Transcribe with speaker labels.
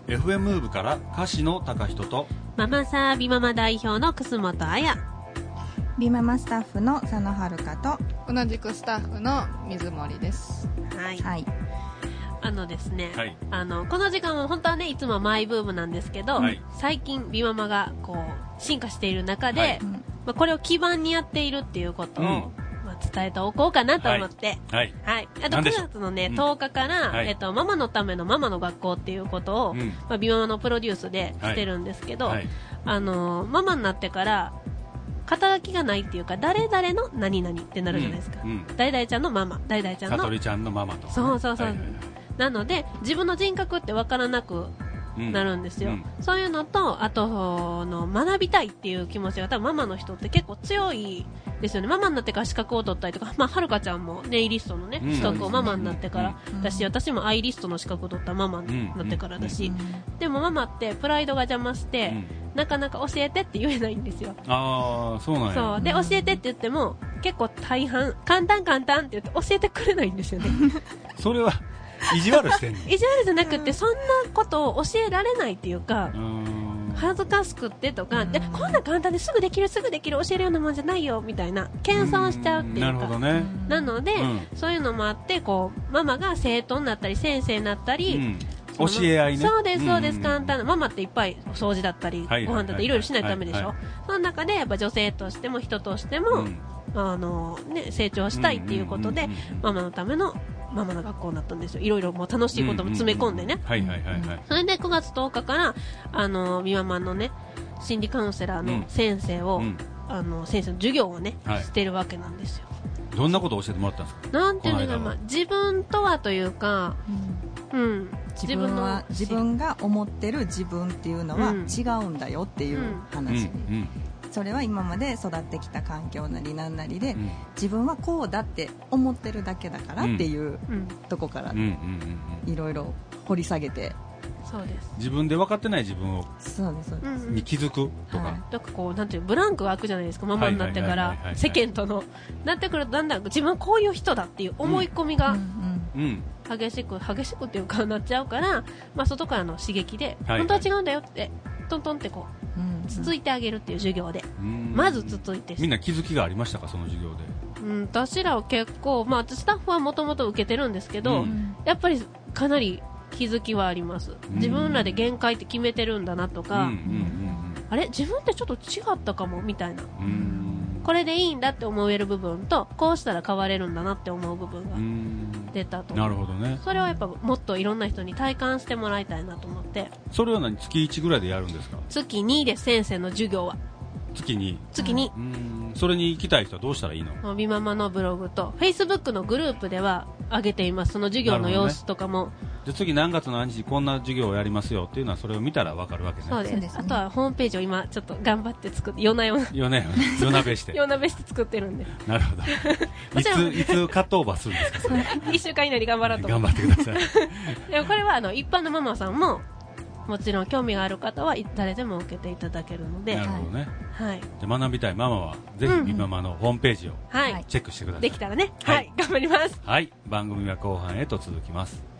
Speaker 1: FM ムーブから歌手の高人と
Speaker 2: ママサービママ代表の楠本彩、
Speaker 3: ビママスタッフの佐野遥と
Speaker 4: 同じくスタッフの水森です。
Speaker 2: はい、
Speaker 3: はい、
Speaker 2: ですね、
Speaker 1: はい、
Speaker 2: この時間も本当はねいつもマイブームなんですけど、
Speaker 1: はい、
Speaker 2: 最近ビママがこう進化している中で、はい、これを基盤にやっているっていうことを、伝えておこうかなと思って、
Speaker 1: はいはい、
Speaker 2: あと9月のね、10日から、ママのためのママの学校っていうことを、ビママのプロデュースでしてるんですけど、ママになってから肩書きがないっていうか誰々の何々ってなるじゃないですか、誰々ちゃんのママ、誰々ちゃんの
Speaker 1: さとりちゃんのママとか、ね、
Speaker 2: そうそうそう、なので自分の人格って分からなくなるんですよ、そういうのとあと学びたいっていう気持ちが多分ママの人って結構強いですよね。ママになってから資格を取ったりとか、はるかちゃんもネイリストのね資格をママになってからだし、私もアイリストの資格を取ったママになってからだし、でもママってプライドが邪魔して、なかなか教えてって言えないんですよ。
Speaker 1: ああ、そうなんや。
Speaker 2: そうで教えてって言っても結構大半簡単って言って教えてくれないんですよね
Speaker 1: それは意地悪してんの
Speaker 2: 意地悪じゃなくて、そんなことを教えられないっていうか、恥ずかしくってとかで、こんな簡単ですぐできる教えるようなもんじゃないよみたいな謙遜しちゃうっていうか、
Speaker 1: なるほどね。
Speaker 2: なので、そういうのもあってこうママが生徒になったり先生になったり、
Speaker 1: 教え合いね。
Speaker 2: そうですそうです、簡単なママっていっぱい掃除だったり、ご飯だったりいろいろしないとダメでしょ、その中でやっぱ女性としても人としても、成長したいっていうことで、ママのためのママの学校になったんですよ。いろいろもう楽しいことも詰め込んでね。それで9月10日からビママのね心理カウンセラーの先生を、先生の授業をね、してるわけなんですよ。
Speaker 1: どんなことを教えてもらったんですか。
Speaker 2: なんていうのか、自分とはというか、
Speaker 3: 自分が思ってる自分っていうのは違うんだよっていう話、それは今まで育ってきた環境なりなんなりで、自分はこうだって思ってるだけだからっていうとこからいろいろ掘り下げて、
Speaker 2: そうです、
Speaker 1: 自分で分かってない自分をに気づくとか、
Speaker 2: だからこうなんていうブランクが空くじゃないですか、ママになってから世間とのなってくるとだんだん自分はこういう人だっていう思い込みが激しくっていうかなっちゃうから、外からの刺激で本当は違うんだよってトントンってこうつついてあげるっていう授業で、まずつついて、
Speaker 1: みんな気づきがありましたか、その授業で。
Speaker 2: 私らは結構、スタッフはもともと受けてるんですけど、やっぱりかなり気づきはあります。自分らで限界って決めてるんだなとか、あれ自分ってちょっと違ったかもみたいな、これでいいんだって思える部分と、こうしたら変われるんだなって思う部分が出たと。
Speaker 1: なるほどね。
Speaker 2: それをやっぱもっといろんな人に体感してもらいたいなと思って。
Speaker 1: それは何、月1ぐらいでやるんですか。
Speaker 2: 月2で先生の授業は
Speaker 1: 月2。
Speaker 2: そ
Speaker 1: れに行きたい人はどうしたらいいの。
Speaker 2: ビママのブログと Facebook のグループでは上げています。その授業の様子とかも、
Speaker 1: じゃあ次何月何日こんな授業をやりますよっていうのはそれを見たら分かるわけね。
Speaker 2: そうです、あとはホームページを今ちょっと頑張って作って、夜なべして作ってるんで
Speaker 1: なるほどいつカットオーバーするんですかそれ
Speaker 2: 1週間以内に頑張ろうと
Speaker 1: 頑張ってください
Speaker 2: でもこれは一般のママさんももちろん興味がある方は誰でも受けていただけるので。
Speaker 1: なるほどね、
Speaker 2: で
Speaker 1: 学びたいママはぜひビママのホームページをチェックしてください。
Speaker 2: できたらね、頑張ります。
Speaker 1: 番組は後半へと続きます。